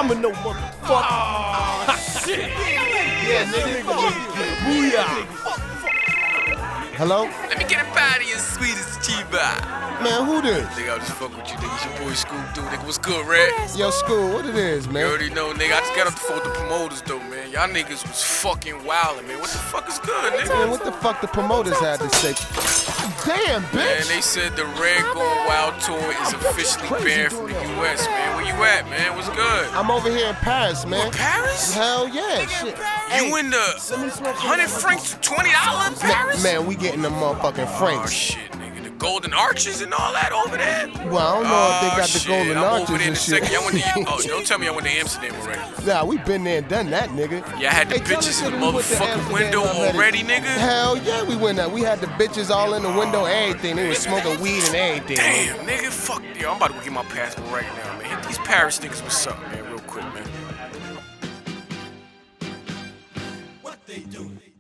domino, motherfucker. Oh, shit. Yeah, nigga. Booyah. Hello? Let me get up out of here, sweetest Chiba. Man, who this? Nigga, I just fuck with you, nigga. It's your boy Scoop, dude. Nigga, what's good, Red? Yo, School, what it is, You man? already know, nigga. I just got up the phone with the promoters, though, man. Y'all niggas was fucking wildin', man. What the fuck is good, nigga? Man, what the fuck the promoters had to say? Damn, Man, bitch! they said the Red Going Wild tour is officially banned from the U.S., man. Where you at, man? What's good? I'm over here in Paris, man. Paris? Hell yeah, shit. You in the 100 francs for $20 Paris? Man, we getting the motherfucking Oh, francs. shit, nigga. The golden arches and all that over there? Well, I don't know if they got the shit. golden I'm arches over there in and a shit. second. Y'all went to, oh, don't tell me I went to Amsterdam already. Nah, we been there and done that, nigga. Y'all had the Hey, tell bitches us in the that we went to motherfucking Amsterdam window already, nigga? Hell yeah, we went there. We had the bitches all in the window, everything. They was smoking weed and everything. Damn, nigga, fuck. Yo, I'm about to go get my passport right now, man. Hit these Paris niggas, what's up, man? Real quick, man. What they do?